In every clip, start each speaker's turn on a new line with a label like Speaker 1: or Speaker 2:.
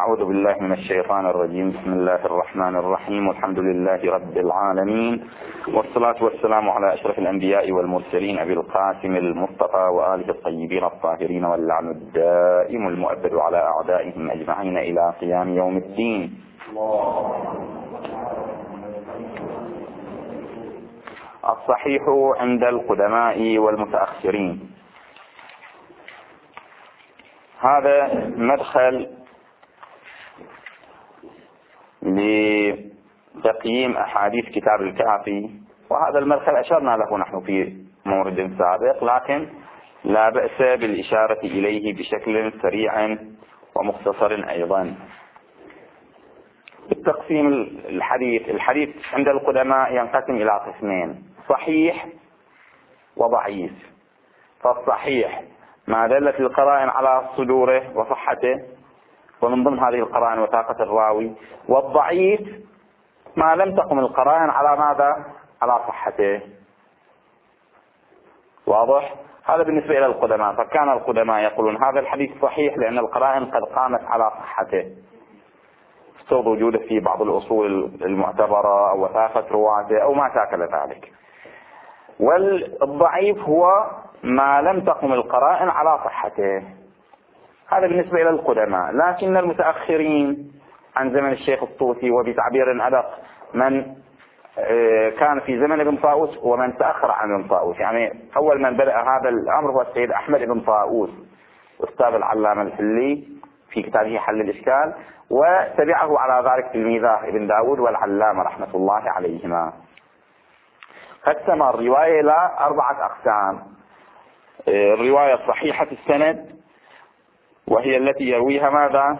Speaker 1: أعوذ بالله من الشيطان الرجيم. بسم الله الرحمن الرحيم، والحمد لله رب العالمين، والصلاة والسلام على أشرف الأنبياء والمرسلين أبي القاسم المصطفى وآله الطيبين الطاهرين، واللعن الدائم المؤبد على أعدائهم أجمعين إلى قيام يوم الدين. الصحيح عند القدماء والمتأخرين. هذا مدخل لتقييم أحاديث كتاب الكافي، وهذا المدخل أشرنا له نحن في مورد سابق، لكن لا بأس بالإشارة إليه بشكل سريع ومختصر أيضا. التقسيم الحديث عند القدماء ينقسم إلى قسمين: صحيح وضعيف. فالصحيح ما دلت القرائن على صدوره وصحته، ومن ضمن هذه القرائن وثاقة الراوي. والضعيف ما لم تقم القرائن على ماذا؟ على صحته. واضح؟ هذا بالنسبة إلى القدماء. فكان القدماء يقولون هذا الحديث صحيح لأن القرائن قد قامت على صحته، افترض وجوده في بعض الأصول المعتبرة أو وثاقة رواته أو ما شاكل ذلك. والضعيف هو ما لم تقم القرائن على صحته. هذا بالنسبة إلى القدماء. لكن المتأخرين عن زمن الشيخ الطوسي، وبتعبير أدق من كان في زمن ابن طاووس ومن تأخر عن ابن طاووس، يعني أول من بدأ هذا الأمر هو السيد أحمد بن طاووس أستاذ العلامة الحلي في كتابه حل الإشكال، وتبعه على ذلك تلميذه ابن داود والعلامة رحمة الله عليهما. قسم الرواية إلى 4 أقسام: الرواية صحيحة السند، وهي التي يرويها ماذا؟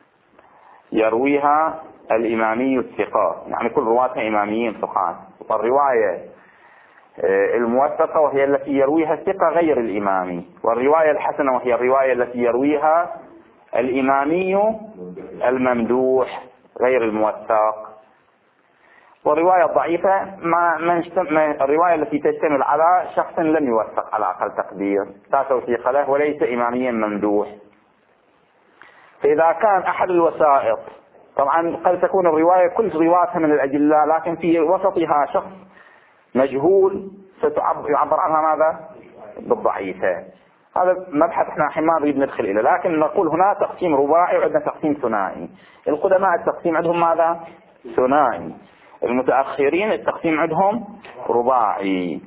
Speaker 1: يرويها الإمامي الثقات، يعني كل رواتها إماميين ثقات. والرواية الموثقة وهي التي يرويها الثقة غير الإمامي. والرواية الحسنة وهي الرواية التي يرويها الإمامي الممدوح غير الموثق. والرواية الضعيفة الرواية التي تشتمل على شخص لم يوثق على أقل تقدير، لا توثيق له وليس إماميا ممدوح. فإذا كان أحد الوسائط، طبعا قد تكون الرواية كل رواتها من الأجلاء، لكن في وسطها شخص مجهول يعبر عنها ماذا؟ بالضعيفة. هذا مبحث احنا حين ما نريد ندخل إليه، لكن نقول هنا تقسيم رباعي وعندنا تقسيم ثنائي. القدماء التقسيم عندهم ماذا؟ ثنائي. المتأخرين التقسيم عندهم رباعي.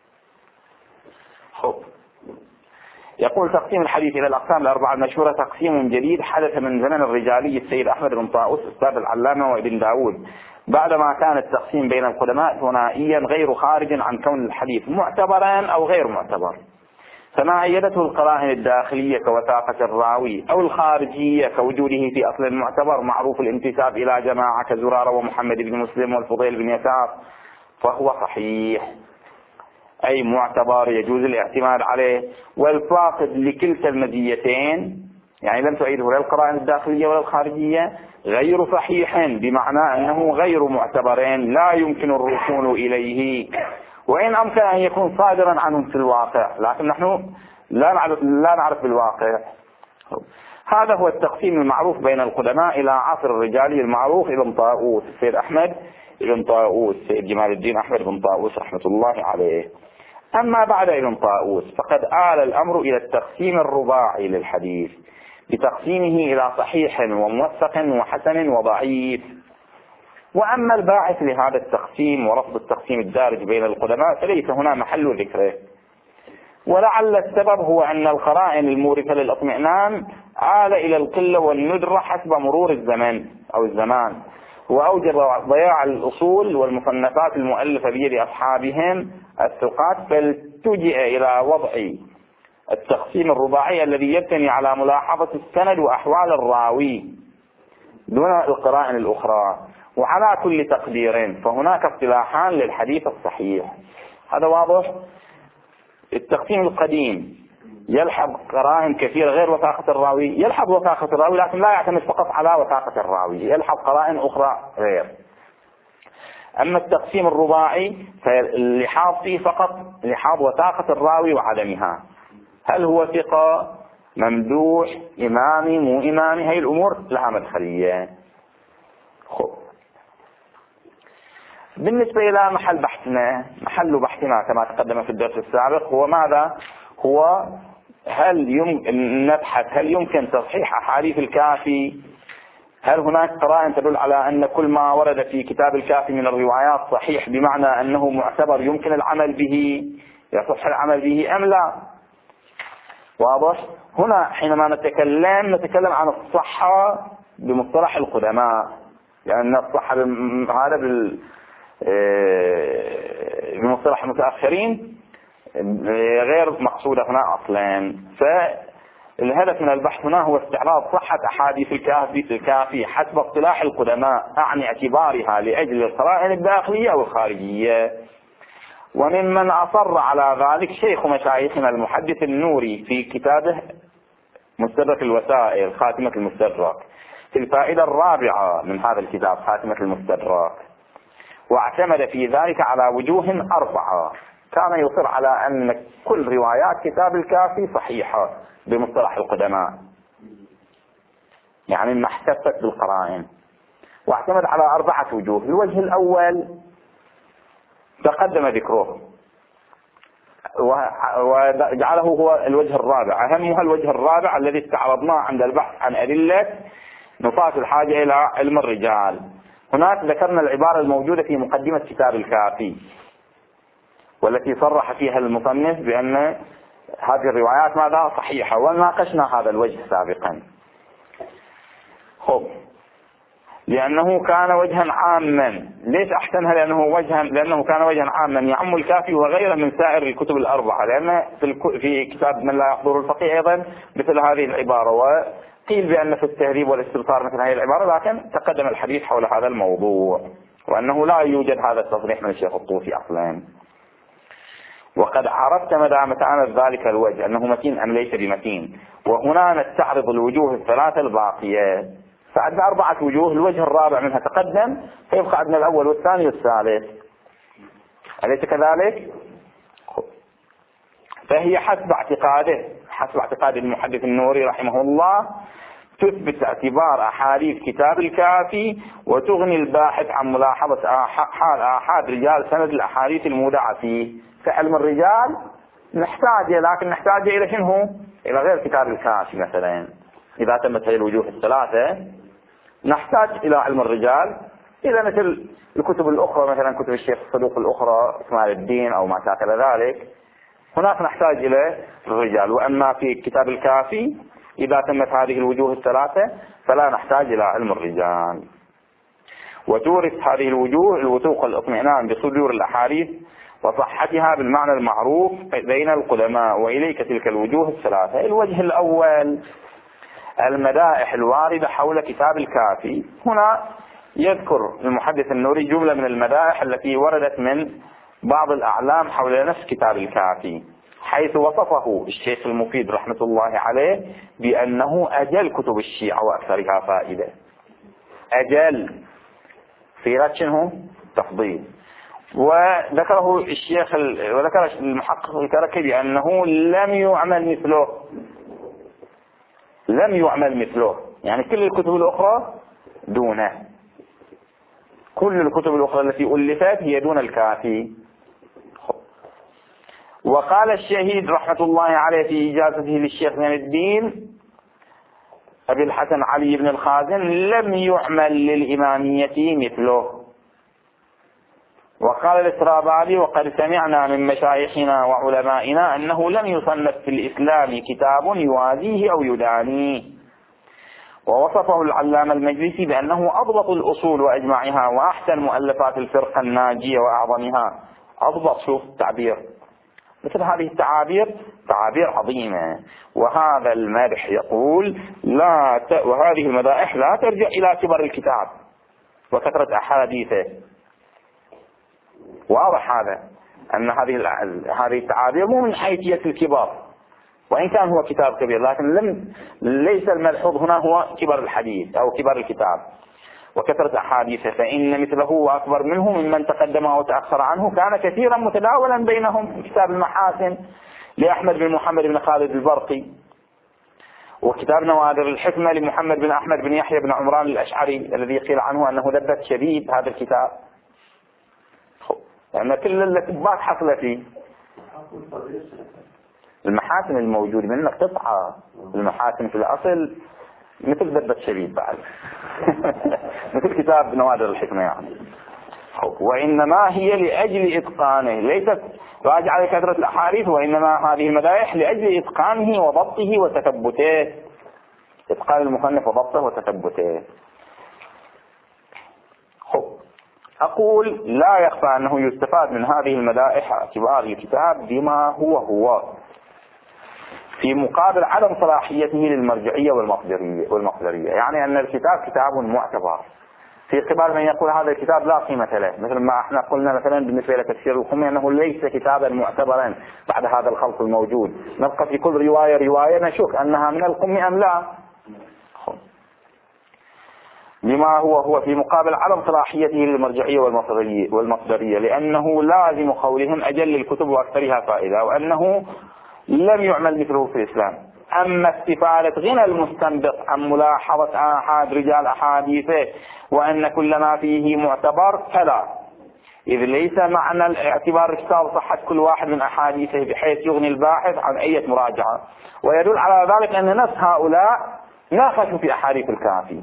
Speaker 1: يقول تقسيم الحديث إلى الأقسام ال4 المشهورة تقسيم جديد حدث من زمن الرجالي السيد أحمد بن طاووس أستاذ العلامة وابن داود، بعدما كان التقسيم بين القدماء ثنائيا غير خارج عن كون الحديث معتبرا أو غير معتبر. فما أيدته القرائن الداخلية كوثاقة الراوي، أو الخارجية كوجوده في أصل المعتبر معروف الانتساب إلى جماعة كزرارة ومحمد بن مسلم والفضيل بن يسار، فهو صحيح أي معتبر يجوز الاعتماد عليه. والفاقد لكلتا المزيتين، يعني لم تؤيده لا القرائن الداخلية ولا الخارجية، غير صحيح، بمعنى أنه غير معتبر لا يمكن الركون إليه، وإن أمكن أن يكون صادرا عنهم في الواقع، لكن نحن لا نعرف بالواقع. هذا هو التقسيم المعروف بين القدماء إلى عصر الرجالي المعروف ابن طاووس السيد أحمد ابن طاووس السيد جمال الدين أحمد بن طاووس رحمة الله عليه. أما بعد ابن طاووس فقد آل الأمر إلى التقسيم الرباعي للحديث، بتقسيمه إلى صحيح وموثق وحسن وضعيف. وأما الباعث لهذا التقسيم ورفض التقسيم الدارج بين القدماء فليس هنا محل ذكره، ولعل السبب هو أن القرائن المورثة للاطمئنان آل إلى القلة والندرة حسب مرور الزمن أو الزمان، وأوجب ضياع الأصول والمصنفات المؤلفة بيد أصحابهم الثقات، فالتجئ إلى وضع التقسيم الرباعي الذي يبتني على ملاحظة السند وأحوال الراوي دون القرائن الأخرى وعلى كل تقدير. فهناك اصطلاحان للحديث الصحيح. هذا واضح. التقسيم القديم يلحظ قرائن كثيرة غير وثاقة الراوي، يلحظ وثاقة الراوي لكن لا يعتمد فقط على وثاقة الراوي، يلحظ قرائن أخرى غير. أما التقسيم الرباعي فاللحاظ فيه فقط لحاظ وثاقة الراوي وعدمها، هل هو ثقة ممدوح، إمامي، مو إمامي، هاي الأمور لها مدخلية. بالنسبة إلى محل بحثنا، محل بحثنا كما تقدم في الدرس السابق هو ماذا؟ هو هل يمكن تصحيح أحاديث الكافي؟ هل هناك قرائن تدل على أن كل ما ورد في كتاب الكافي من الروايات صحيح، بمعنى أنه معتبر يمكن العمل به، يصح العمل به أم لا؟ واضح؟ هنا حينما نتكلم عن الصحة بمصطلح القدماء، لأن الصحة هذا بمصطلح المتأخرين غير مقصودة هنا أصلا. فالهدف من البحث هنا هو استعراض صحة أحاديث الكافي حسب اصطلاح القدماء، أعني اعتبارها لأجل القرائن الداخلية أو الخارجية. وممن أصر على ذلك شيخ مشايخنا المحدث النوري في كتابه مستدرك الوسائل، خاتمة المستدرك، في الفائدة الرابعة من هذا الكتاب خاتمة المستدرك، واعتمد في ذلك على وجوه 4. كان يصر على أن كل روايات كتاب الكافي صحيحة بمصطلح القدماء، يعني ما احتفت بالقرائن، واعتمد على 4 وجوه. الوجه الأول تقدم ذكره وجعله هو الوجه الرابع، أهمها الوجه الرابع الذي استعرضناه عند البحث عن أدلة نفاة الحاجة إلى علم الرجال. هناك ذكرنا العبارة الموجودة في مقدمة كتاب الكافي، والتي صرح فيها المصنف بأن هذه الروايات ماذا؟ صحيحة، وناقشنا هذا الوجه سابقا. لأنه كان وجها عاما. ليش أحسنها؟ لأنه كان وجها عاما يعم الكافي وغيره من سائر الكتب 4، لأن في كتاب من لا يحضر الفقيه أيضا مثل هذه العبارة، وقيل بأن في التهذيب والاستبصار مثل هذه العبارة، لكن تقدم الحديث حول هذا الموضوع، وأنه لا يوجد هذا التصريح من الشيخ الطوسي أصلا. وقد عرفت مدى متانة ذلك الوجه أنه متين أم ليس بمتين. وهنا نستعرض الوجوه 3 الباقية، فعندنا 4 وجوه، الوجه الرابع منها تقدم، فيبقى عندنا الأول والثاني والثالث، أليس كذلك؟ فهي حسب اعتقاد المحدث النوري رحمه الله تثبت اعتبار أحاديث كتاب الكافي، وتغني الباحث عن ملاحظة حال آحاد رجال سند الأحاديث المودعة فيه. كعلم الرجال لكن نحتاج إلى شنو؟ إلى غير كتاب الكافي مثلا. إذا تمت هذه الوجوه 3 نحتاج إلى علم الرجال. إذا مثل الكتب الأخرى، مثلا كتب الشيخ الصدوق الأخرى إكمال الدين أو ما شاكل ذلك، هناك نحتاج إلى الرجال. وأما في كتاب الكافي إذا تمت هذه الوجوه 3 فلا نحتاج إلى علم الرجال. وتورث هذه الوجوه الوثوق والاطمئنان بصدور الأحاديث وصحتها بالمعنى المعروف بين القدماء. وإليك تلك الوجوه 3. الوجه الأول المدائح الواردة حول كتاب الكافي. هنا يذكر المحدث النوري جملة من المدائح التي وردت من بعض الأعلام حول نفس كتاب الكافي، حيث وصفه الشيخ المفيد رحمة الله عليه بأنه أجل كتب الشيعة وأكثرها فائدة. أجل صيغة شنو؟ تفضيل. وذكره الشيخ وذكر المحقق الكركي بأنه لم يعمل مثله، يعني كل الكتب الأخرى دونه، كل الكتب الأخرى التي ألفت هي دون الكافي. وقال الشهيد رحمة الله عليه في إجازته للشيخ زين الدين أبي الحسن علي بن الخازن لم يعمل للإمامية مثله. وقال الإسرابادي وقد سمعنا من مشايخنا وعلمائنا أنه لم يصنف في الإسلام كتاب يوازيه أو يدانيه. ووصفه العلامة المجلسي بأنه أضبط الأصول وأجمعها وأحسن مؤلفات الفرقة الناجية وأعظمها. أضبط، شوف تعبير، مثل هذه التعابير تعابير عظيمة. وهذا المدح يقول وهذه المدائح لا ترجع إلى كبر الكتاب وكثرة أحاديثه. واضح هذا أن هذه التعابير مو من حيثية الكبار، وإن كان هو كتاب كبير، لكن ليس الملحوظ هنا هو كبر الحديث أو كبر الكتاب وكثرة أحاديثه، فإن مثله وأكبر منه ممن تقدم وتأخر عنه كان كثيرا متداولا بينهم. كتاب المحاسن لأحمد بن محمد بن خالد البرقي، وكتاب نوادر الحكمة لمحمد بن أحمد بن يحيى بن عمران الأشعري الذي قيل عنه أنه لبس شديد هذا الكتاب. يعني كل الأثبات حصل فيه. المحاسن الموجود منك قطعة، المحاسن في الأصل مثل لبس شديد بعد مثل كتاب نوادر الحكمة يعني. وإنما هي لأجل إتقانه، ليست راجع لكثرة الأحاديث، وإنما هذه المدائح لأجل إتقانه وضبطه وتثبته، إتقان المصنف وضبطه وتثبته. أقول لا يخفى أنه يستفاد من هذه المدائح اعتبار الكتاب بما هو في مقابل عدم صلاحيته للمرجعية والمصدرية، يعني أن الكتاب كتاب معتبر في قبال من يقول هذا الكتاب لا قيمة له، مثل ما احنا قلنا مثلا بالنسبة لتفسير القمي أنه ليس كتابا معتبرا بعد هذا الخلط الموجود، نبقى في كل رواية نشك أنها من القمي أم لا. بما هو في مقابل عدم صلاحيته للمرجعية والمصدرية، لأنه لازم قولهم أجل الكتب وأكثرها فائدة، وأنه لم يعمل مثله في الإسلام. أما استفادة غنى المستنبط عن ملاحظة أحد رجال أحاديثه وأن كل ما فيه معتبر فلا، إذ ليس معنى الاعتبار الكتاب صحة كل واحد من أحاديثه بحيث يغني الباحث عن أي مراجعة. ويدل على ذلك أن نفس هؤلاء ناقشوا في أحاديث الكافي.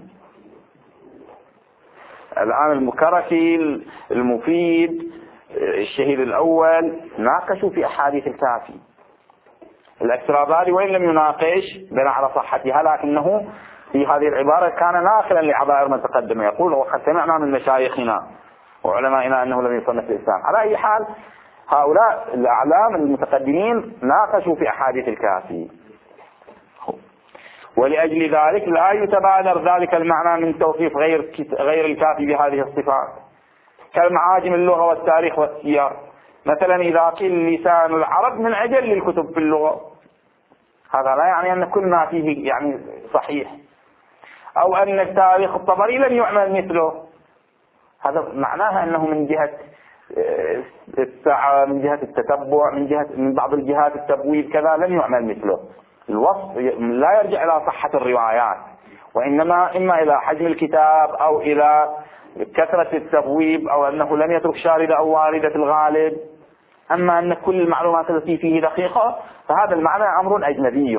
Speaker 1: الآن المكركي المفيد الشهيد الأول ناقشوا في أحاديث الكافي. الأكرابادي وإن لم يناقش بناء على صحتها، لكنه في هذه العبارة كان ناقلا لعبائر من تقدم، يقول وقد سمعنا من مشايخنا وعلمائنا أنه لم يصنف الإسلام. على أي حال هؤلاء الأعلام المتقدمين ناقشوا في أحاديث الكافي، ولأجل ذلك لا يتبادر ذلك المعنى من توصيف غير الكافي بهذه الصفات كالمعاجم اللغة والتاريخ والسير. مثلا إذا قيل لسان العرب من أجل الكتب في اللغة، هذا لا يعني أن كل ما فيه يعني صحيح، أو أن التاريخ الطبري لم يعمل مثله، هذا معناها أنه من جهة السعة، من جهة التتبع، من بعض الجهات التبويب كذا لم يعمل مثله. الوصف لا يرجع إلى صحة الروايات، وإنما إما إلى حجم الكتاب أو إلى كثرة التبويب أو أنه لم يترك شاردة أو واردة في الغالب. أما أن كل المعلومات التي فيه دقيقة فهذا المعنى أمر أجنبي.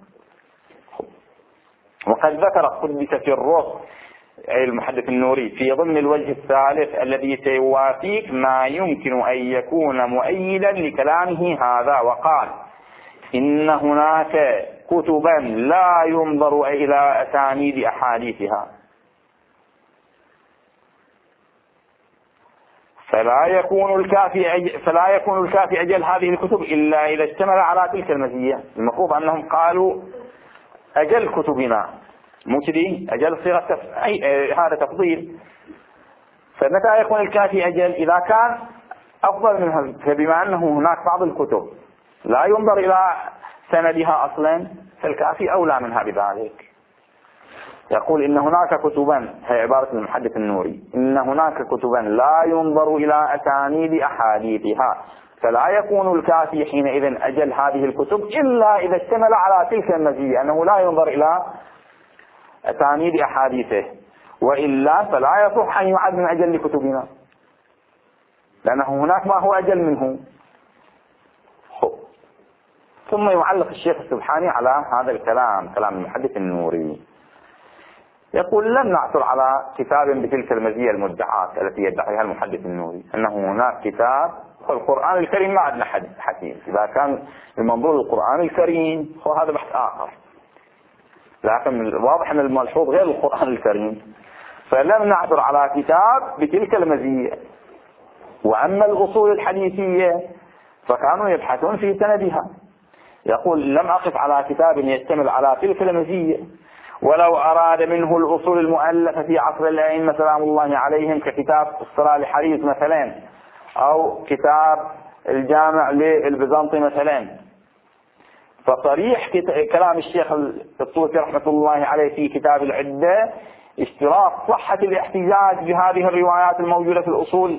Speaker 1: وقد ذكر قدس في الرص أي المحدث النوري في ضمن الوجه الثالث الذي سيوافيك ما يمكن أن يكون مؤيدا لكلامه هذا، وقال إن هناك كتبا لا ينظر إلى أسانيد أحاديثها، فلا يكون الكافي أجل هذه الكتب إلا إذا اشتمل على تلك المزية. المفروض أنهم قالوا أجل كتبنا، مو كذي أجل صيغة هذا تفضيل، فمتى يكون الكافي أجل؟ إذا كان أفضل منها. فبما أنه هناك بعض الكتب لا ينظر إلى سندها أصلا فالكافي أولى منها بذلك. يقول إن هناك كتبا، هي عبارة المحدث النوري، إن هناك كتبا لا ينظر إلى أسانيد أحاديثها، فلا يكون الكافي حينئذ أجل هذه الكتب إلا إذا اشتمل على تلك المزية أنه لا ينظر إلى أسانيد أحاديثه، وإلا فلا يصح أن يعد من أجل كتبنا، لأنه هناك ما هو أجل منه. ثم يعلق الشيخ السبحاني على هذا الكلام، كلام المحدث النوري، يقول لم نعثر على كتاب بتلك المزية المدعاة التي يدعيها المحدث النوري، أنه هناك كتاب القرآن الكريم ما عندنا حديث. إذا كان المنظور القرآن الكريم هو هذا بحث آخر، لكن واضح أن الملحوظ غير القرآن الكريم، فلم نعثر على كتاب بتلك المزية. وأما الأصول الحديثية فكانوا يبحثون في سندها. يقول لم أقف على كتاب يشتمل على تلك المزية، ولو أراد منه الأصول المؤلفة في عصر الأئمة سلام الله عليهم ككتاب الصلاة لحريز مثلا، أو كتاب الجامع للبيزنطي مثلا، فصريح كلام الشيخ الطوسي رحمة الله عليه في كتاب العدة اشتراط صحة الاحتجاج بهذه الروايات الموجودة في الأصول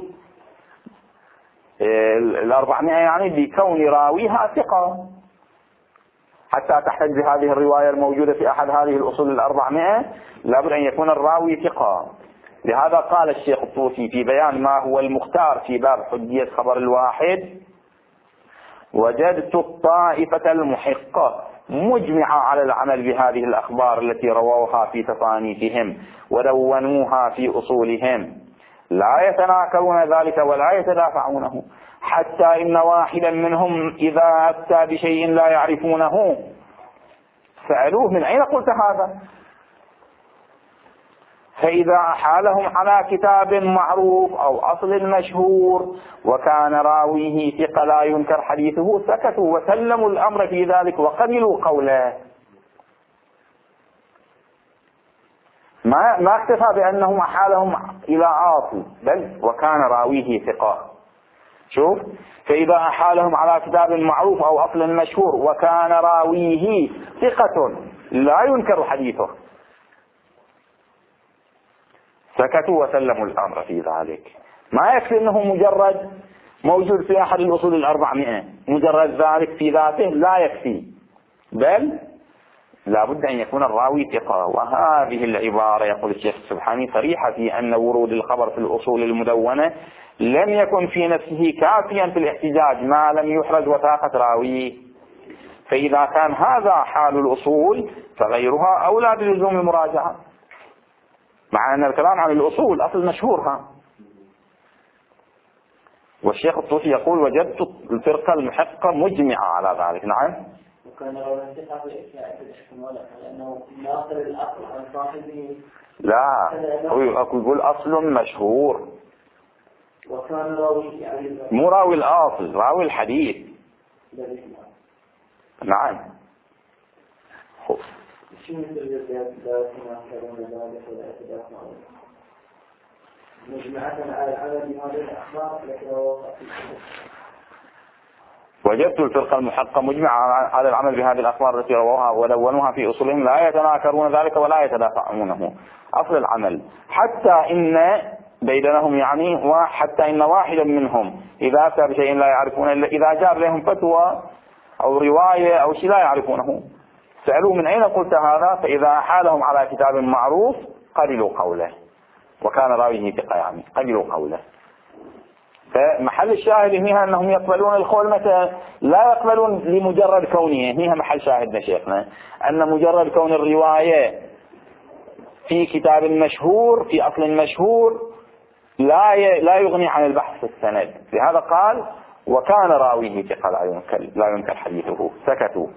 Speaker 1: 400 يعني بكون راويها ثقة، حتى تحتج بهذه الرواية الموجودة في أحد هذه الأصول 400 لابد أن يكون الراوي ثقة. لهذا قال الشيخ الطوسي في بيان ما هو المختار في باب حجية خبر الواحد: وجدت الطائفة المحقة مجمعة على العمل بهذه الأخبار التي رووها في تصانيفهم ودونوها في أصولهم، لا يتناكرون ذلك ولا يتدافعونه، حتى إن واحدا منهم إذا أفتى بشيء لا يعرفونه سألوه: من أين قلت هذا؟ فإذا حالهم على كتاب معروف أو أصل مشهور وكان راويه ثقة لا ينكر حديثه سكتوا وسلموا الأمر في ذلك وقبلوا قوله. ما اكتفى بأنهم حالهم إلى أصل، بل وكان راويه ثقة. شوف، فإذا حالهم على كتاب معروف أو أصل مشهور وكان راويه ثقة لا ينكر حديثه سكتوا وسلموا الأمر في ذلك. ما يكفي أنه مجرد موجود في أحد الأصول 400، مجرد ذلك في ذاته لا يكفي، بل لا بد أن يكون الراوي ثقة. وهذه العبارة يقول الشيخ السبحاني صريحة في أن ورود الخبر في الأصول المدونة لم يكن في نفسه كافيا في الاحتجاج ما لم يحرز وثاقة راويه. فإذا كان هذا حال الأصول فغيرها أولى بلزوم المراجعة، مع أن الكلام عن الأصول أصل مشهورها. والشيخ الطوسي يقول: وجدت الفرقة المحقة مجمعة على ذلك. نعم.
Speaker 2: وكان رجل ثقة في الإحكام لأنه ناقل الأصل عن صاحبه.
Speaker 1: لا، هو يقول أصل مشهور.
Speaker 2: وكان راوي يعني
Speaker 1: مو راوي الأصل، راوي الحديث. نعم.
Speaker 2: شو مثل الزيادة لا تناكرون ذلك ولا يتدافعون مجمعة على العمل بهذه الأخبار التي رواه.
Speaker 1: وجدت الفرقة المحقة مجمعة على العمل بهذه الأخبار التي رووها ودونوها في أصولهم لا يتناكرون ذلك ولا يتدافعونه. أصل العمل حتى إن بينهم يعني وحتى إن واحدا منهم إذا أتى بشيء لا يعرفونه إذا جاب لهم فتوى أو رواية أو شيء لا يعرفونه سألوه: من أين قلت هذا؟ فإذا حالهم على كتاب معروف قبلوا قوله، وكان راويه ثقة يعني قبلوا قوله. فمحل الشاهد هنا أنهم يقبلون القول متى؟ لا يقبلون لمجرد كونه، هنا محل شاهدنا شيخنا، أن مجرد كون الرواية في كتاب مشهور في أصل مشهور لا يغني عن البحث في السند. لهذا قال: وكان راويه ثقة لا ينكر حديثه سكتوا.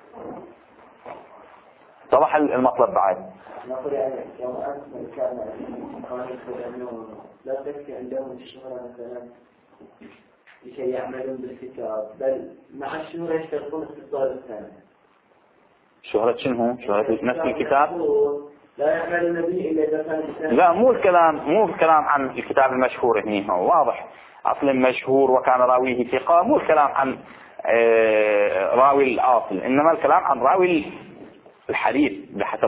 Speaker 1: طبعا المطلب بعد
Speaker 2: نقول يعني يوم أنت كان أنه لا تكفي عندهم الشهرة مثلا لكي يعملون بالكتاب، بل مع الشهرة يشتغلون في الطالب الثاني.
Speaker 1: شهرة شنو؟ شهرة نفس الكتاب؟
Speaker 2: لا يعملون به إلا إذا كان الثاني.
Speaker 1: لا، مو الكلام عن الكتاب المشهور هنا، هو واضح أصل مشهور وكان راويه ثقة، مو الكلام عن راوي الأصل، إنما الكلام عن راوي الحديث بحسب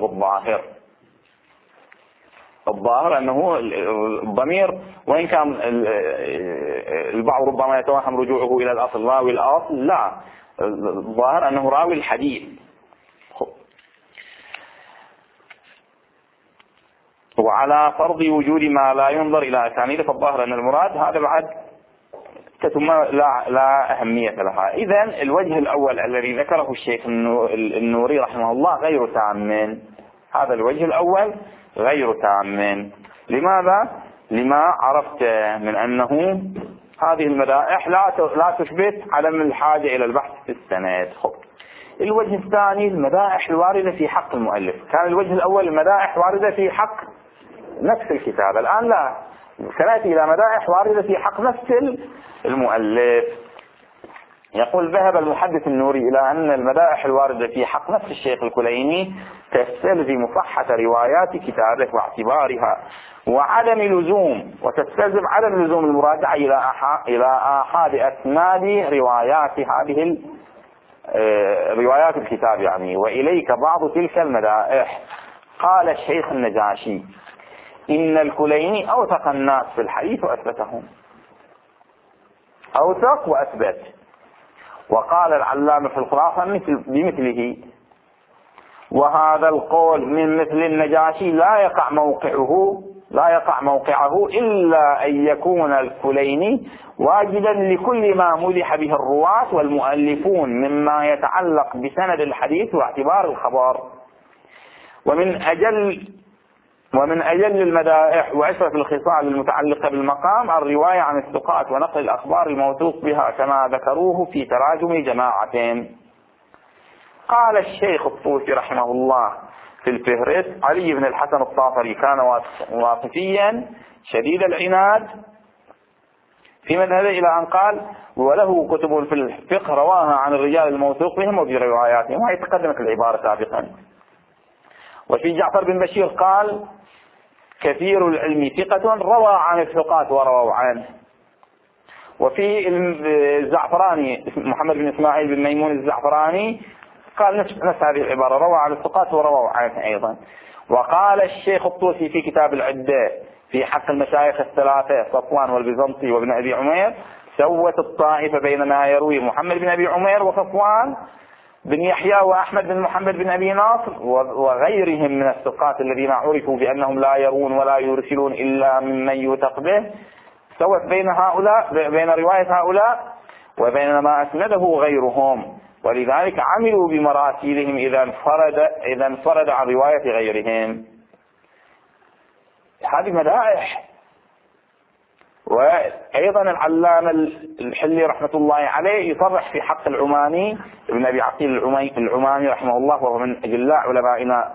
Speaker 1: الظاهر أنه الضمير وإن كان البعض ربما يتوهم رجوعه إلى الأصل راوي الأصل، لا، الظاهر أنه راوي الحديث. وعلى فرض وجود ما لا ينظر إلى أسانيده فالظاهر أن المراد هذا بعد ثم لا أهمية لها. إذن الوجه الأول الذي ذكره الشيخ النوري رحمه الله غير تام. هذا الوجه الأول غير تام. لماذا؟ لما عرفت من أنه هذه المدائح لا تثبت عدم الحاجة إلى البحث في السند. الوجه الثاني المدائح الواردة في حق المؤلف. كان الوجه الأول المدائح واردة في حق نفس الكتاب، الآن لا، سنأتي إلى مدائح واردة في حق نفس المؤلف. يقول: ذهب المحدث النوري إلى أن المدائح الواردة في حق نفس الشيخ الكليني تستلزم صحة روايات كتابه واعتبارها وتستلزم عدم لزوم المراجعة إلى آحاد أسناد روايات هذه روايات الكتاب يعني، وإليك بعض تلك المدائح. قال الشيخ النجاشي: إن الكليني أوثق الناس في الحديث وأثبتهم، أوثق وأثبت. وقال العلامة في الخلاصة بمثله: وهذا القول من مثل النجاشي لا يقع موقعه إلا أن يكون الكليني واجدا لكل ما مدح به الرواة والمؤلفون مما يتعلق بسند الحديث واعتبار الخبر. ومن أجل المدائح وأشرف الخصال المتعلقة بالمقام الرواية عن الثقات ونقل الأخبار الموثوق بها كما ذكروه في تراجم جماعتهم. قال الشيخ الطوسي رحمه الله في الفهرس: علي بن الحسن الطافري كان واقفيا شديد العناد في مذهبه إلى أن قال: وله كتب في الفقه رواها عن الرجال الموثوق بهم وفي رواياتهم. وهي تقدمت العبارة سابقا. وفي جعفر بن بشير قال: كثير العلم ثقة روى عن الثقات ورووا عنه. وفي الزعفراني محمد بن إسماعيل بن ميمون الزعفراني قال نفس هذه العبارة: روى عن الثقات ورووا عنه أيضا. وقال الشيخ الطوسي في كتاب العدة في حق المشايخ الثلاثة صفوان والبيزنطي وابن أبي عمير: سوت الطائفة بين ما يروي محمد بن أبي عمير وصفوان بن يحيى وأحمد بن محمد بن أبي ناصر وغيرهم من الثقات الذين عرفوا بأنهم لا يرون ولا يرسلون إلا ممن يوثق به. سوت بين رواية هؤلاء وبين ما أسنده غيرهم، ولذلك عملوا بمراسيلهم إذا انفرد عن رواية غيرهم. هذه مدائح. وأيضا العلامة الحلي رحمة الله عليه يصرح في حق العماني ابن أبي عقيل العماني رحمه الله، وهو من أجلاء علمائنا.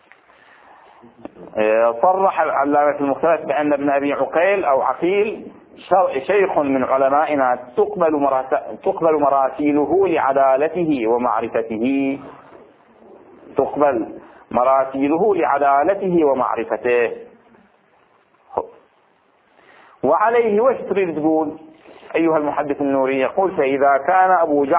Speaker 1: صرح العلامة المختلف بأن ابن أبي عقيل أو عقيل شيخ من علمائنا تقبل مراسيله لعدالته ومعرفته. تقبل مراسيله لعدالته ومعرفته. وعليه وش تريد تقول أيها المحدث النوري؟ يقول: فإذا كان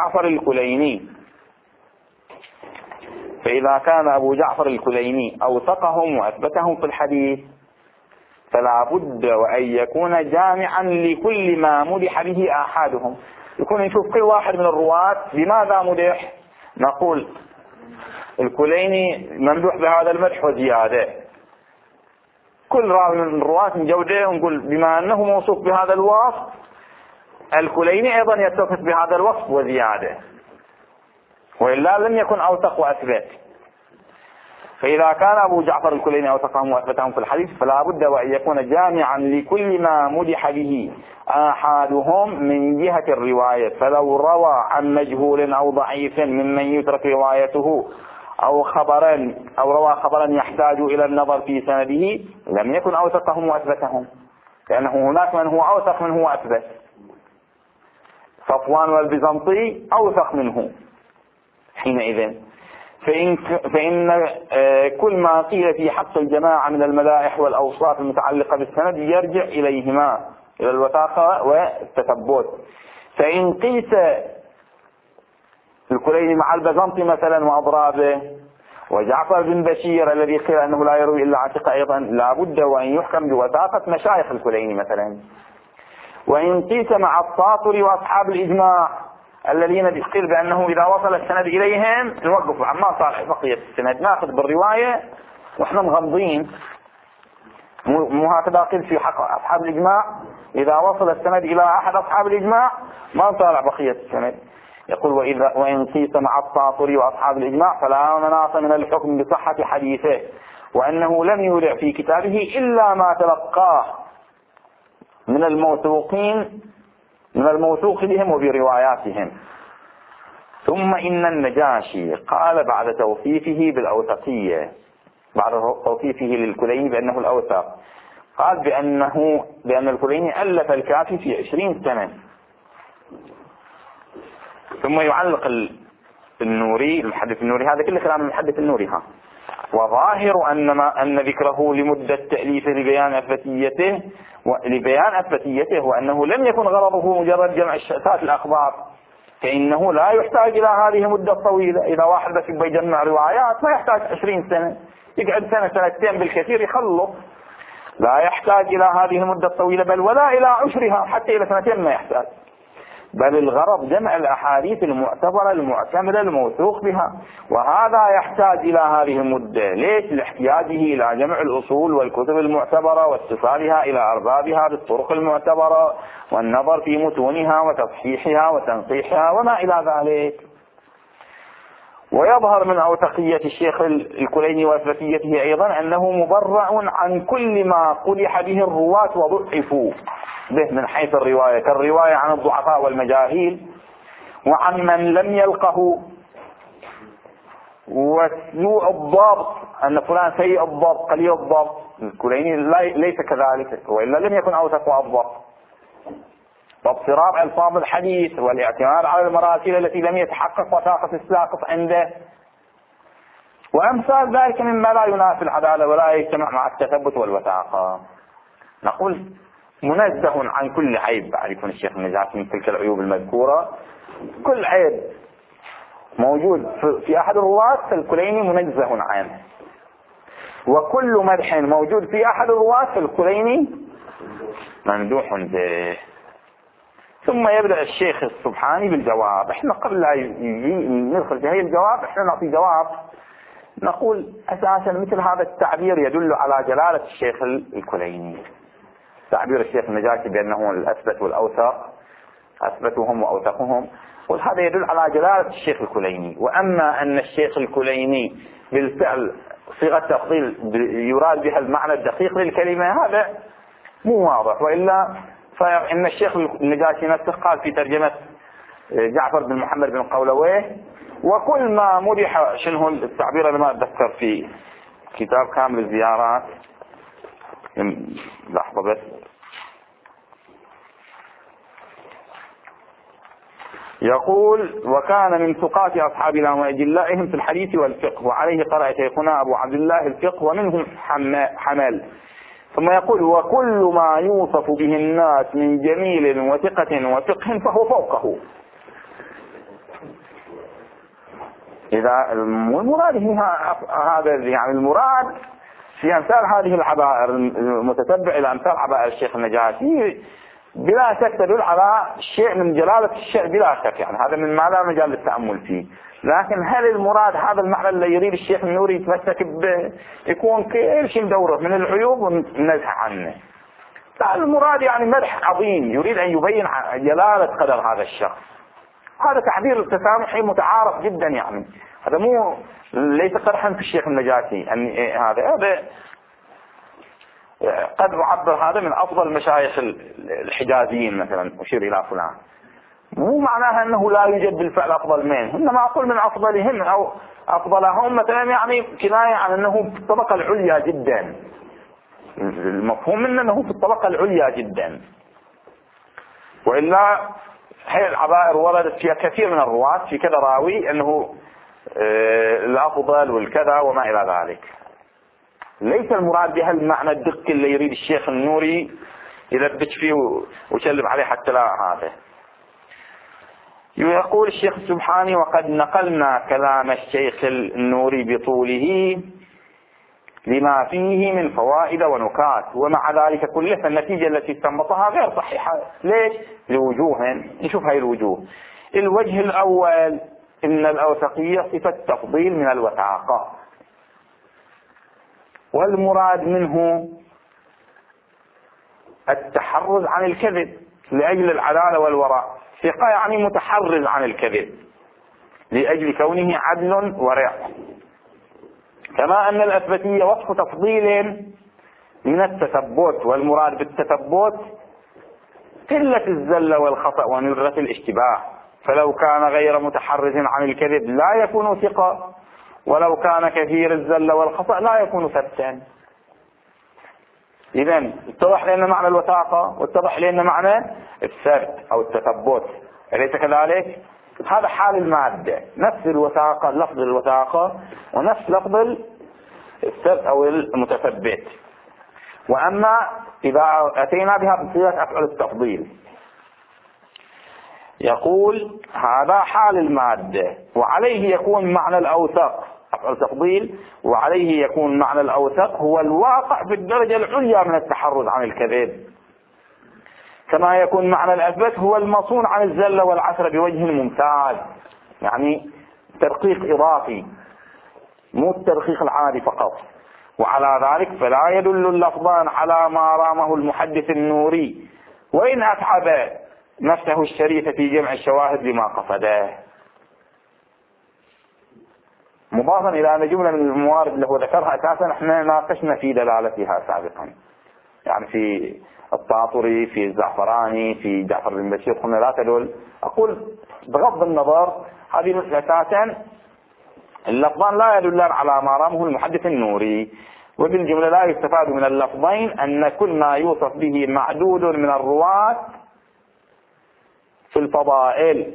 Speaker 1: أبو جعفر الكليني أوثقهم وأثبتهم في الحديث فلا بد وأن يكون جامعا لكل ما مدح به أحدهم. يكون نشوف كل واحد من الرواة بماذا مدح، نقول الكليني ممدوح بهذا المدح وزيادة. كل راوي من الرواة من جودة ونقول بما أنه موصوف بهذا الوصف الكليني أيضا يتصف بهذا الوصف وزيادة، وإلا لم يكن أوثق وأثبت. فإذا كان أبو جعفر الكليني أوثقهم وأثبتهم في الحديث فلا بد وأن يكون جامعا لكل ما مدح به أحدهم من جهة الرواية. فلو روى عن مجهول أو ضعيف ممن يترك روايته أو روى خبرا يحتاج إلى النظر في سنده لم يكن أوثقهم وأثبتهم، لأنه هناك من هو أوثق منه وأثبت. صفوان والبيزنطي أوثق منه حينئذ. فإن كل ما قيل في حق الجماعة من المدائح والأوصاف المتعلقة بالسند يرجع إليهما، إلى الوثاقة والتثبت. فإن قيس الكليني مع البيزنطي مثلا وأضرابه وجعفر بن بشير الذي قيل أنه لا يروي إلا عن ثقة أيضا لا بد وأن يحكم بوثاقة مشايخ الكليني مثلا. وإن قيس مع الساطري وأصحاب الإجماع الذين قيل بأنه إذا وصل السند إليهم نوقف عما صار بقية السند، ناخذ بالرواية وإحنا مغمضين. مو هكذا قيل في حق أصحاب الإجماع؟ إذا وصل السند إلى أحد أصحاب الإجماع ما طالع بقية السند. يقول: وإن قيس مع الساطري وأصحاب الإجماع فلا مناص من الحكم بصحة حديثه، وأنه لم يودع في كتابه إلا ما تلقاه من الموثوق بهم وبرواياتهم. ثم إن النجاشي قال بعد توصيفه بالأوثقية، بعد توصيفه للكليني بأنه الأوثق، قال بأن الكليني ألف الكافي في 20 سنة. ثم يعلق النوري المحدث النوري، هذا كله كلام المحدث النوري، وظاهر أن ذكره لمدة تأليفه لبيان أثبتيته وأنه لم يكن غرضه مجرد جمع الشتات الأخبار، فإنه لا يحتاج إلى هذه المدة الطويلة. إذا واحد بس يبغى يجمع روايات ما يحتاج 20 سنة، يقعد سنتين بالكثير يخلص. لا يحتاج إلى هذه المدة الطويلة بل ولا إلى عشرها، حتى إلى 2 ما يحتاج. بل الغرض جمع الأحاديث المعتبرة المعتمدة الموثوق بها، وهذا يحتاج إلى هذه المدة. ليش؟ لاحتياجه إلى جمع الأصول والكتب المعتبرة واتصالها إلى أربابها بالطرق المعتبرة والنظر في متونها وتصحيحها وتنقيحها وما إلى ذلك. ويظهر من أوثقية الشيخ الكليني وأثبتيته أيضا أنه مبرع عن كل ما قلح به الرواة وضعفوا به من حيث الرواية، كالرواية عن الضعفاء والمجاهيل وعن من لم يلقه، وسوء الضبط، أن فلان سيء الضبط قليل الضبط. الكليني ليس كذلك، وإلا لم يكن أوثق وأضبط. واضطراب ألفاظ الحديث والاعتماد على المراسيل التي لم يتحقق وثاقة الساقط عنده، وأمثال ذلك مما لا ينافي العدالة ولا يجتمع مع التثبت والوثاقة. نقول منزه عن كل عيب. بعد يكون الشيخ النجاشي من تلك العيوب المذكورة، كل عيب موجود في أحد الرواة فالكليني منزه عنه، وكل مدح موجود في أحد الرواة فالكليني ممدوح به. ثم يبدأ الشيخ السبحاني بالجواب. احنا قبل لا ندخل في هذه الجواب احنا نعطي جواب. نقول أساسا مثل هذا التعبير يدل على جلالة الشيخ الكليني. تعبير الشيخ النجاشي بأنه الأثبت والأوثق، أثبتهم وأوثقهم، وهذا يدل على جلالة الشيخ الكليني. وأما أن الشيخ الكليني بالفعل صيغة تفضيل يراد بها المعنى الدقيق للكلمة، هذا مو واضح. وإلا فإن الشيخ النجاشي نفسه قال في ترجمة جعفر بن محمد بن قولويه: وكل ما مدح، شنو التعبير اللي ما أتذكر في كتاب كامل الزيارات، لحظة بس، يقول: وكان من ثقات أصحابنا وأجلائهم في الحديث والفقه، وعليه قرأ شيخنا أبو عبد الله الفقه ومنهم حمل. ثم يقول: وكل ما يوصف به الناس من جميل وثقة وفقه فهو فوقه. إذا المراد هذا، يعني المراد في أمثال هذه العبائر، المتتبع إلى أمثال عبائر الشيخ النجاشي بلا شك تدل على شيء من جلالة الشيء بلا شك، يعني هذا من ما لا مجال للتأمل فيه. لكن هل المراد هذا المعنى اللي يريد الشيخ النوري يتمسك به يكون كل شيء ندوره من العيوب ونزح عنه؟ لا، المراد يعني مدح عظيم يريد أن يبين جلالة قدر هذا الشخص. هذا تعبير التسامحي متعارف جدا، يعني هذا مو ليس قدحا في الشيخ النجاشي. أن هذا قد أعبر هذا من أفضل مشايخ الحجازيين مثلا، أشير إلى فلان، مو معناها أنه لا يوجد بالفعل أفضل منه، إنما أقول من أفضلهم أو أفضلهم مثلا، يعني كناية عن أنه في الطبقة العليا جدا. المفهوم منه أنه في الطبقة العليا جدا. وإلا هي العبائر وردت فيها كثير من الرواة في كذا راوي أنه الأفضل والكذا وما إلى ذلك. ليس المراد بها المعنى الدقي اللي يريد الشيخ النوري يلبس فيه ويشلب عليه حتى لا هذا. يقول الشيخ السبحاني: وقد نقلنا كلام الشيخ النوري بطوله لما فيه من فوائد ونكات، ومع ذلك كله فالنتيجة التي استنبطها غير صحيحة. ليش؟ لوجوه. نشوف هاي الوجوه. الوجه الأول: إن الأوثقية صفة تفضيل من الوثاقة، والمراد منه التحرز عن الكذب لأجل العدالة والوراء. ثقة يعني متحرز عن الكذب لأجل كونه عدل ورع. كما أن الأثبتية وصف تفضيل من التثبت، والمراد بالتثبت قلة الزلة والخطأ ونذرة الاشتباه. فلو كان غير متحرز عن الكذب لا يكون ثقة، ولو كان كثير الزلة والخطأ لا يكون ثبتا. إذن اتضح لنا معنى الوثاقة واتضح لنا معنى الثبت أو التثبت، أليس كذلك؟ هذا حال المادة، نفس الوثاقة، لفظ الوثاقة ونفس لفظ الثبت أو المتثبت. وأما إذا أتينا بها بصيغة أفعل التفضيل، يقول هذا حال المادة، وعليه يكون معنى الأوثق أفعل تفضيل، وعليه يكون معنى الأوثق هو الواقع في الدرجة العليا من التحرز عن الكذب. كما يكون معنى الأثبت هو المصون عن الزلة والعثرة بوجه ممتاز، يعني ترقيق إضافي مو الترقيق العادي فقط. وعلى ذلك فلا يدل اللفظان على ما رامه المحدث النوري وإن أتعب نفسه الشريف في جمع الشواهد لما قصده. مضافا إلى أن جملة من الموارد اللي هو ذكرها أساسا احنا ناقشنا في دلالتها سابقا، يعني في الطاطري، في الزعفراني، في جعفر بن بشير، قلنا لا تدل. أقول بغض النظر هذه أساسا اللفظان لا يدلان على ما رامه المحدث النوري. وبالجملة لا يستفاد من اللفظين أن كل ما يوصف به معدود من الرواة في الفضائل،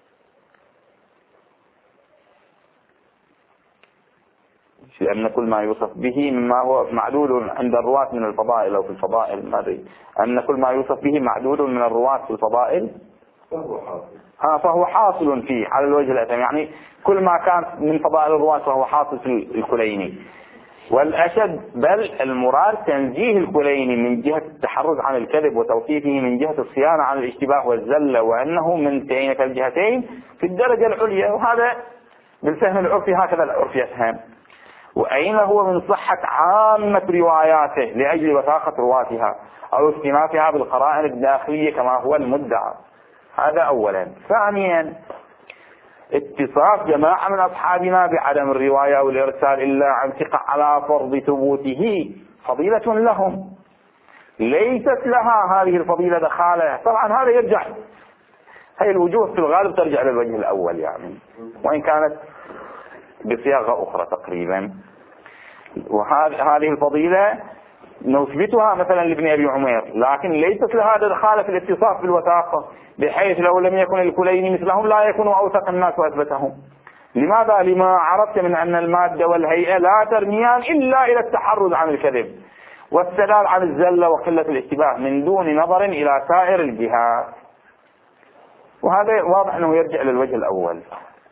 Speaker 1: لأن كل ما يوصف به مما هو معدود عند الرواة من الفضائل أو في الفضائل، ما أدري، أن كل ما يوصف به معدود من الرواة في الفضائل فهو حاصل فيه على الوجه الأتم، يعني كل ما كان من فضائل الرواة فهو حاصل في الكليني. والأشد بل المراد تنزيه الكليني من جهة التحرز عن الكذب وتوصيفه من جهة الصيانة عن الاشتباه والزلة، وأنه من تينة الجهتين في الدرجة العليا، وهذا بالفهم العرفي هكذا العرف يفهم. وأين هو من صحة عامة رواياته لأجل وثاقة رواتها أو استنافها بالقرائن الداخلية كما هو المدعى. هذا أولا. ثانيا اتصاف جماعة من أصحابنا بعدم الرواية والإرسال إلا عن ثقة على فرض ثبوته فضيلة لهم ليست لها هذه الفضيلة دخالة. طبعا هذا يرجع، هي الوجوه في الغالب ترجع للوجه الأول يعني، وإن كانت بصياغة أخرى تقريبا. وهذه الفضيلة نثبتها مثلا لابن أبي عمير، لكن ليست لها دخالة في الاتصاف بالوثاقة، بحيث لو لم يكن الكليني مثلهم لا يكون أوثق الناس وأثبتهم. لماذا؟ لما عرفت من أن المادة والهيئة لا ترميان إلا إلى التحرز عن الكذب والسداد عن الزلة وقلة الاشتباه من دون نظر إلى سائر الجهات. وهذا واضح أنه يرجع للوجه الأول.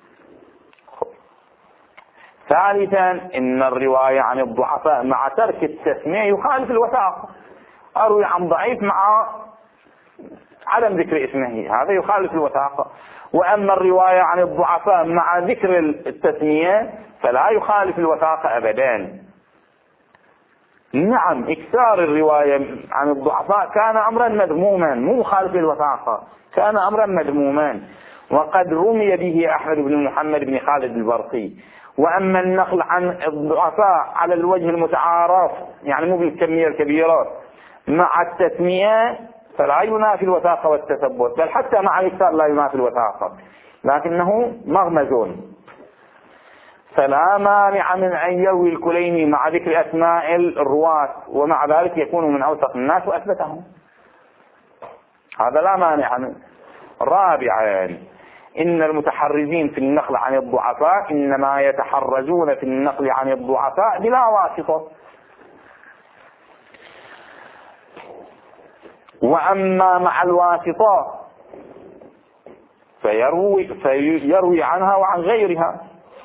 Speaker 1: ثالثا إن الرواية عن الضعفاء مع ترك التسمية يخالف الوثاقة. أروي عن ضعيف مع عدم ذكر اسمه، هذا يخالف الوثاقة. وأما الرواية عن الضعفاء مع ذكر التسمية فلا يخالف الوثاقة أبدا. نعم إكثار الرواية عن الضعفاء كان أمرا مذموما مو مخالف للوثاقة، كان أمرا مذموما، وقد رمي به أحمد بن محمد بن خالد البرقي. وأما النقل عن الضعفاء على الوجه المتعارف يعني مو بالكمية الكبيرة مع التسمية فلا ينافي الوثاقة والتثبت، بل حتى مع الإكثار لا ينافي الوثاقة، لكنه مغمز. فلا مانع من أن يروي الكليني مع ذكر أسماء الرواة ومع ذلك يكون من أوثق الناس وأثبتهم، هذا لا مانع منه. رابعا إن المتحرزين في النقل عن الضعفاء إنما يتحرزون في النقل عن الضعفاء بلا واسطة. وأما مع الواسطة فيروي عنها وعن غيرها.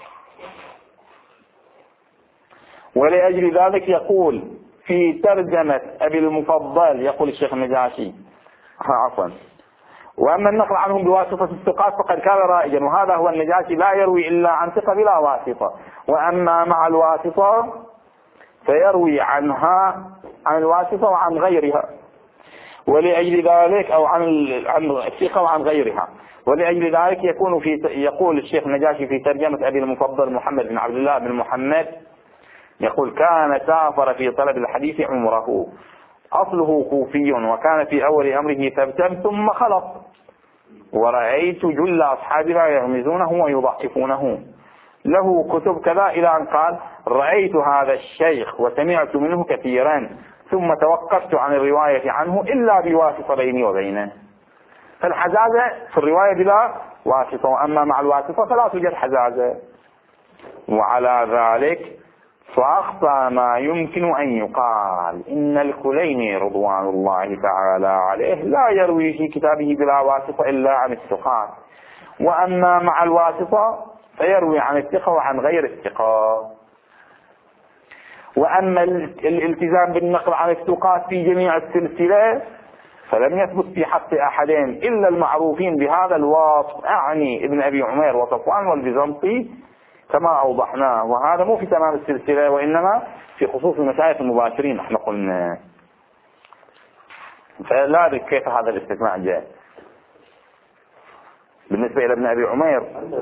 Speaker 1: ولأجل ذلك يقول في ترجمة أبي المفضل، يقول الشيخ النجاشي عفوا: وأما النقل عنهم بواسطة الثقات فقد كان رائجا، وهذا هو النجاشي لا يروي إلا عن ثقة بلا واسطة. وأما مع الواسطة فيروي عنها عن الواسطة وعن غيرها، ولأجل ذلك أو عن الثقة وعن غيرها. ولأجل ذلك يقول الشيخ النجاشي في ترجمة أبي المفضل محمد بن عبد الله بن محمد، يقول: كان سافر في طلب الحديث عمره، أصله كوفي، وكان في أول أمره ثبتا ثم خلط، ورأيت جل أصحابنا يغمزونه ويضعفونه، له كتب كذا، إلى أن قال: رأيت هذا الشيخ وسمعت منه كثيرا ثم توقفت عن الرواية عنه إلا بواسطة بيني وبينه. فالحزازة في الرواية بلا واسطة، وأما مع الواسطة فلا توجد حزازة. وعلى ذلك فأخطأ ما يمكن أن يقال إن الكليني رضوان الله تعالى عليه لا يروي في كتابه بلا واسطة إلا عن الثقات، وأما مع الواسطة فيروي عن الثقة وعن غير الثقة. وأما الالتزام بالنقل عن الثقات في جميع السلسلة فلم يثبت في حق أحدين إلا المعروفين بهذا الوصف، أعني ابن أبي عمير وصفوان والبيزنطي كما أوضحناه. وهذا مو في تمام السلسلة، وإنما في خصوص المشايخ المباشرين احنا قلنا. فلا أدري كيف هذا الاستثناء جاء بالنسبة إلى ابن أبي عمير.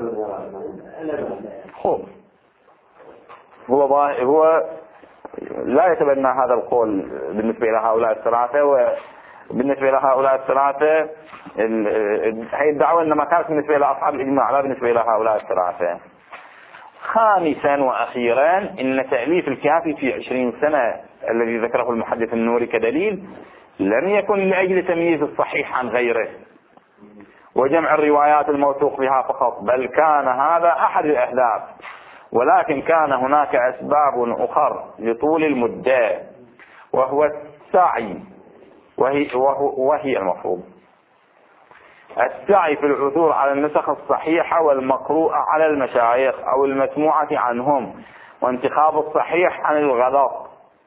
Speaker 1: هو لا يتبنى هذا القول بالنسبة إلى هؤلاء الثلاثة. وبالنسبة إلى هؤلاء الثلاثة هي الدعوة إنما كانت بالنسبة إلى أصحاب الإجماع، لا بالنسبة إلى هؤلاء الثلاثة. خامسا وأخيرا، إن تأليف الكافي في 20 سنة الذي ذكره المحدث النوري كدليل لم يكن لأجل تمييز الصحيح عن غيره وجمع الروايات الموثوق بها فقط، بل كان هذا أحد الأهداف، ولكن كان هناك أسباب أخرى لطول المدة، وهو السعي وهي المفروض السعي في العثور على النسخ الصحيحة والمقروءة على المشايخ أو المسموعة عنهم، وانتخاب الصحيح عن الغلط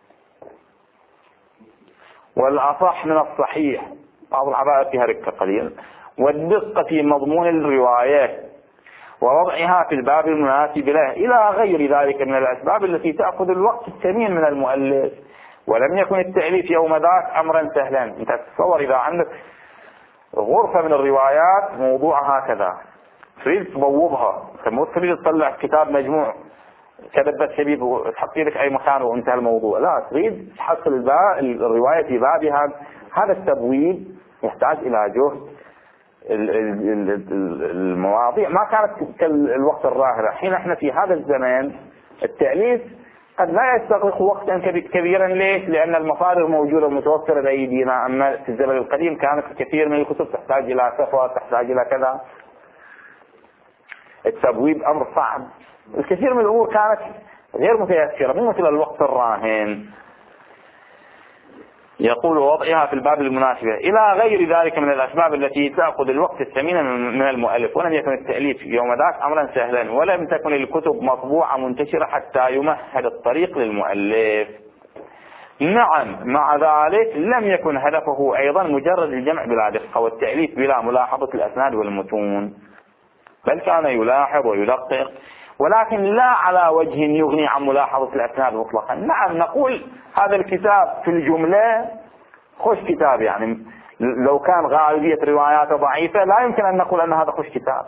Speaker 1: والأصح من الصحيح، بعض العبارات فيها ركة قليلا، والدقة في مضمون الرواية ووضعها في الباب المناسب له، إلى غير ذلك من الأسباب التي تأخذ الوقت الثمين من المؤلف. ولم يكن التأليف يوم ذاك أمرا سهلا. أنت تتصور إذا عندك غرفة من الروايات موضوعها هكذا، تريد تبوضها، مو تريد تطلع كتاب مجموع كذبت شبيب وتحطي لك أي مكان وانتهى الموضوع، لا، تريد تحصل الرواية في بابها. هذا التبويب يحتاج إلى جهد. المواضيع ما كانت كالوقت الراهن. حين احنا في هذا الزمان التأليف قد لا يستغرق وقتا كبيرا. ليش؟ لأن المصادر موجودة ومتوفرة بأيدينا. أما في الزمن القديم كانت كثير من الكتب تحتاج إلى سفر، تحتاج إلى كذا. التبويب أمر صعب. الكثير من الأمور كانت غير متيسرة، مو مثل الوقت الراهن. يقول وضعها في الباب المناسبة إلى غير ذلك من الأسباب التي تأخذ الوقت الثمين من المؤلف. ولم يكن التأليف يوم ذاك أمرا سهلا، ولم تكن الكتب مطبوعة منتشرة حتى يمهد الطريق للمؤلف. نعم، مع ذلك لم يكن هدفه أيضا مجرد الجمع بلا دقة والتأليف بلا ملاحظة الأسناد والمتون، بل كان يلاحظ ويدقق، ولكن لا على وجه يغني عن ملاحظة الأسناد مطلقا. نعم، نقول هذا الكتاب في الجملة خوش كتاب، يعني لو كان غالبية رواياته ضعيفة لا يمكن أن نقول أن هذا خوش كتاب.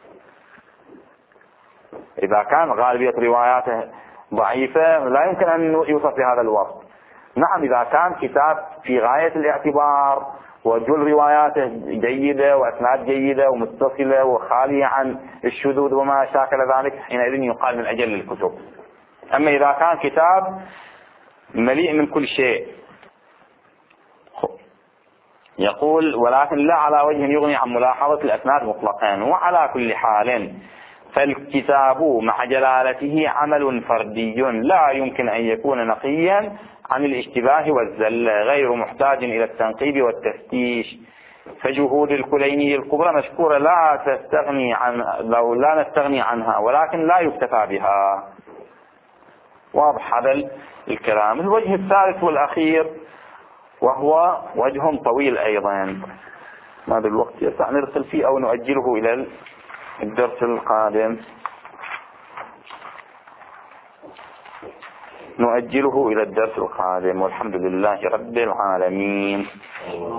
Speaker 1: إذا كان غالبية رواياته ضعيفة لا يمكن أن يوصف بهذا الوصف. نعم، إذا كان كتاب في غاية الاعتبار وجل رواياته جيدة وأسناد جيدة ومتصلة وخالية عن الشذوذ وما شاكل ذلك، حينئذ يقال من أجل الكتب. أما إذا كان كتاب مليء من كل شيء، يقول ولكن لا على وجه يغني عن ملاحظة الأسناد مطلقا. وعلى كل حال فالكتاب مع جلالته عمل فردي لا يمكن أن يكون نقيا عن الاشتباه والزلة، غير محتاج إلى التنقيب والتفتيش. فجهود الكليني الكبرى مشكورة لا نستغني عنها، ولكن لا يكتفى بها. واضح هذا الكلام. الوجه الثالث والأخير وهو وجه طويل أيضا، ماذا الوقت يسع نرسل فيه أو نؤجله إلى الدرس القادم؟ نؤجله إلى الدرس القادم. والحمد لله رب العالمين.